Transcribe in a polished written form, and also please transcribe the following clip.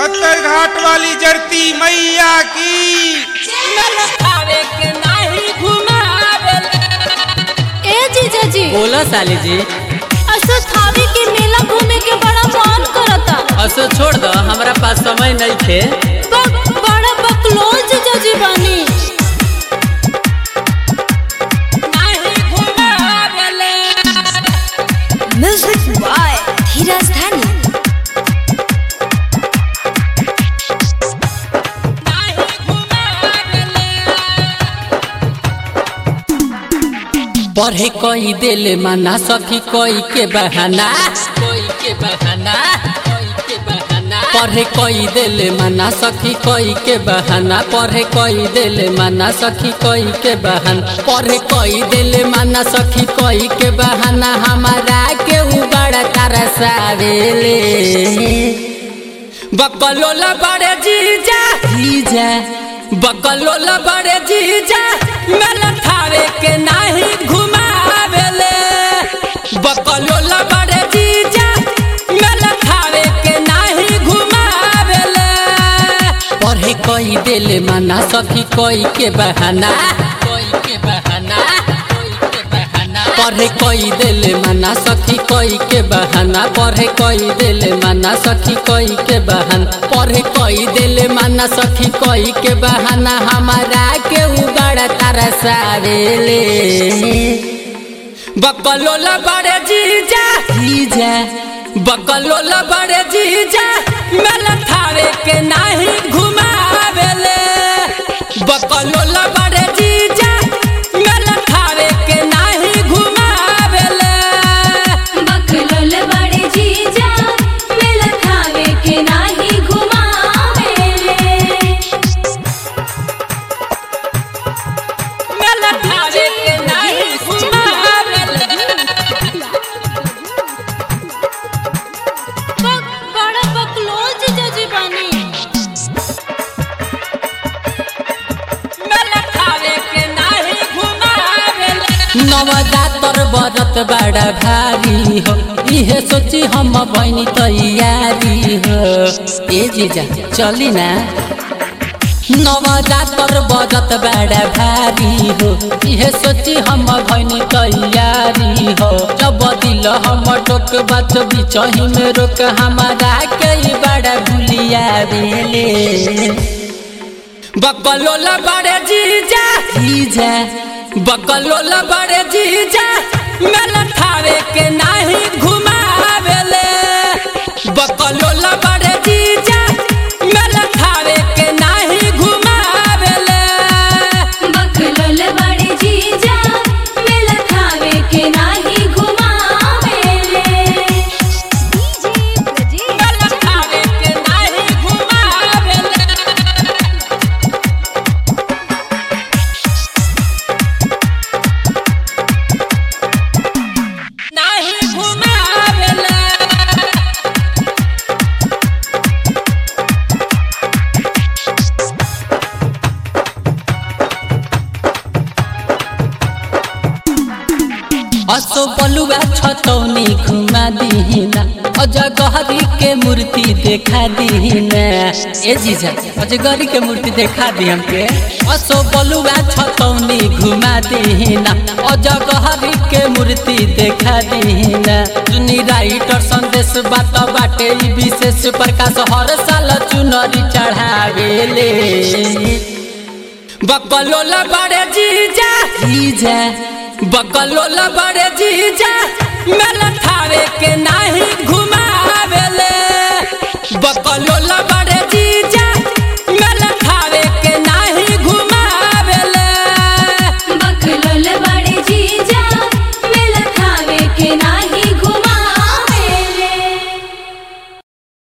सक्कर घाट वाली जरती मैया की। ए जीजा जी बोला साली जी। असो थावे के मेला घूमे के बड़ा मन करता। असो छोड़ दो, हमारा पास समय नहीं थे। बड़ा बकलोल जीजा जी बानी। म्यूजिक बाय धीरज धानी। पढ़े कोई दिल मना सखी कोई के बहाना, पढ़े कोई दिल मना सखी कोई के बहाना, पढ़े कोई दिल मना सखी कोई के बहाना, पढ़े कोई दिल मना सखी कोई के बहाना। हमारा के बड़ा तरसावेले बकलोला बड़े जीजा जीजा, बकलोला बड़े जीजा मेला थावे के नहीं घुमावेले। बकलोला बड़े जीजा मेला थावे के नहीं घुमावेले। पढ़े कोई दिल मना सखी कोई के बहाना, पढ़े कोई दिल मना सखी कोई के बहाना, पढ़े कोई दिल मना सखी कोई के बहाना, पढ़े कोई दिल मना सखी कोई के बहाना। हमारा के बड़ा तरसावेले बकलोला बड़े जीजा जीजा, बकलोला बड़े जीजा मेला थावे के नहीं घुमावेले। बकलोला बड़े जीजा मेला थावे के नहीं घुमावेले। बकलोल बड़े जीजा मेला थावे के नाही घुमावेले। मेला थावे के नहीं घुमावेले। बड़ा बकलोल जीजा जी बानी। मेला थावे के नहीं घुमावेले। नवजातर बरत बड़ा भारी हो, इहे सोची हम बनी तैयारी हो। ए जीजा चली ना। नवजातर बरत बड़ा भारी हो, इहे सोची हम बनी तैयारी हो। जब दिल हम टोक बात बिचही में रोक, हमारा कई बड़ा भूलिया बेले। बकलोला बड़े जीजा जीजा, बकलोला बड़े जीजा मेला थावे के नहीं घुमावेले। बकलोला बड़े जीजा मेला थावे के नहीं घुमावेले। बकलोल बड़े जीजा मेला थावे के नाही घुमावेले। मेला थावे के नहीं घुमावेले। नहीं घुमावेले। असो बलुआ छतौनी घुमा दीना, अजगहरी के मूर्ति देखा दीना। ए जीजा अजगहरी के मूर्ति देखा दी हमके। असो बलुआ छतौनी घुमा दीना, अजगहरी के मूर्ति देखा दीना। सुनी राइटर संदेश बात बाटे ई विशेष प्रकाश हर साल चुनरी चढ़ावेले। बकलोला बड़े जीजा जीजा, बकलोला बड़े जीजा मेला थावे के नहीं घुमावेले।